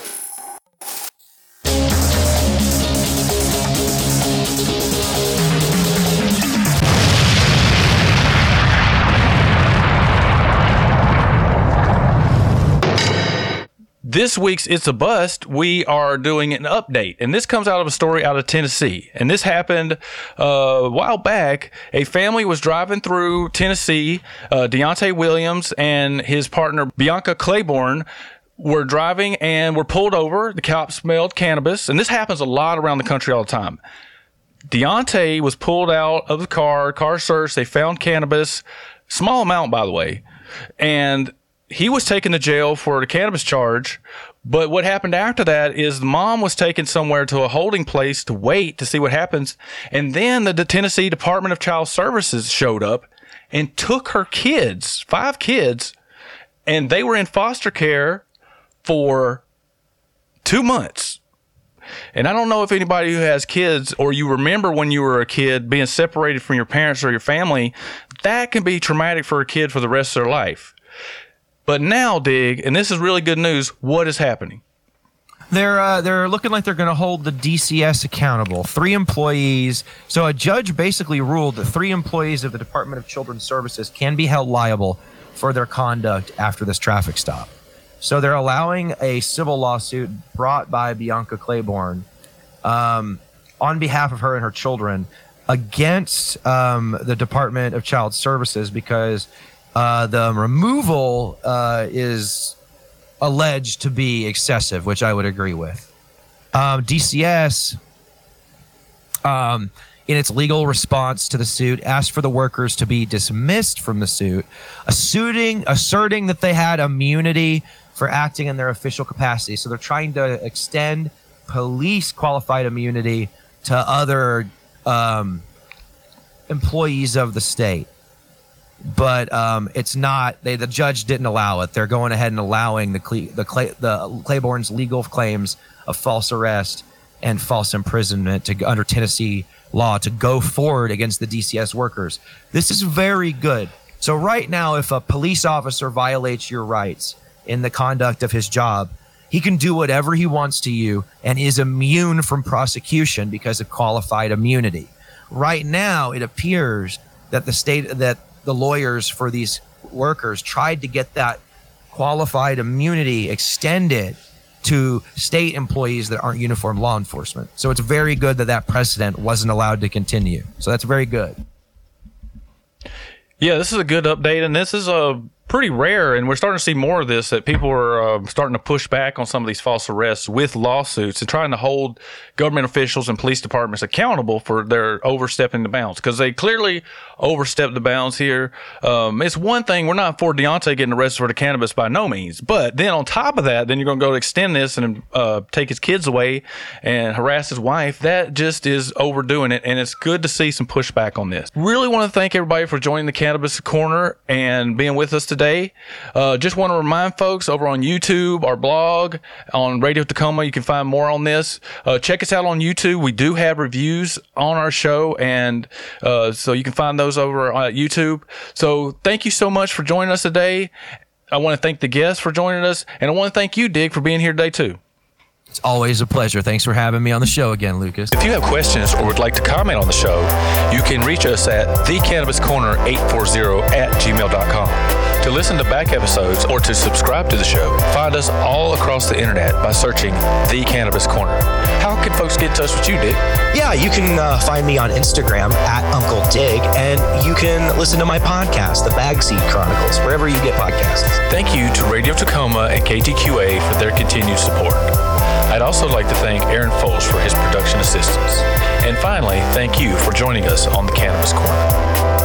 This week's It's a Bust, we are doing an update, and this comes out of a story out of Tennessee. And this happened a while back. A family was driving through Tennessee. Deontay Williams and his partner Bianca Claiborne were driving and were pulled over. The cops smelled cannabis, and this happens a lot around the country all the time. Deontay was pulled out of the car searched. They found cannabis. Small amount, by the way. And he was taken to jail for the cannabis charge. But what happened after that is the mom was taken somewhere to a holding place to wait to see what happens. And then the Tennessee Department of Child Services showed up and took her kids, 5 kids, and they were in foster care for 2 months. And I don't know if anybody who has kids, or you remember when you were a kid being separated from your parents or your family, that can be traumatic for a kid for the rest of their life. But now, Dig, and this is really good news, what is happening? They're looking like they're going to hold the DCS accountable. 3 employees. So a judge basically ruled that 3 employees of the Department of Children's Services can be held liable for their conduct after this traffic stop. So they're allowing a civil lawsuit brought by Bianca Claiborne on behalf of her and her children against the Department of Child Services because the removal is alleged to be excessive, which I would agree with. DCS, in its legal response to the suit, asked for the workers to be dismissed from the suit, asserting that they had immunity for acting in their official capacity. So they're trying to extend police qualified immunity to other employees of the state. But it's not. The judge didn't allow it. They're going ahead and allowing the Claiborne's legal claims of false arrest and false imprisonment under Tennessee law to go forward against the DCS workers. This is very good. So right now, if a police officer violates your rights in the conduct of his job, he can do whatever he wants to you and is immune from prosecution because of qualified immunity. Right now, it appears that the lawyers for these workers tried to get that qualified immunity extended to state employees that aren't uniform law enforcement. So it's very good that precedent wasn't allowed to continue. So that's very good. Yeah, this is a good update, and this is pretty rare, and we're starting to see more of this, that people are starting to push back on some of these false arrests with lawsuits and trying to hold government officials and police departments accountable for their overstepping the bounds, because they clearly overstepped the bounds here. It's one thing, we're not for Deontay getting arrested for the cannabis by no means, but then on top of that, then you're going to go extend this and take his kids away and harass his wife. That just is overdoing it, and it's good to see some pushback on this. Really want to thank everybody for joining the Cannabis Corner and being with us today. Just want to remind folks over on YouTube, our blog, on Radio Tacoma, you can find more on this. Check us out on YouTube. We do have reviews on our show, and so you can find those over on YouTube. So thank you so much for joining us today. I want to thank the guests for joining us, and I want to thank you, Dig, for being here today too. It's always a pleasure. Thanks for having me on the show again, Lucas. If you have questions or would like to comment on the show, you can reach us at thecannabiscorner840@gmail.com. To listen to back episodes or to subscribe to the show, find us all across the internet by searching The Cannabis Corner. How can folks get in touch with you, Dig? Yeah, you can find me on Instagram at Uncle Dig, and you can listen to my podcast, The Bagseed Chronicles, wherever you get podcasts. Thank you to Radio Tacoma and KTQA for their continued support. I'd also like to thank Aaron Foles for his production assistance. And finally, thank you for joining us on The Cannabis Corner.